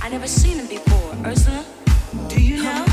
I never seen him before. Ursula, do you know?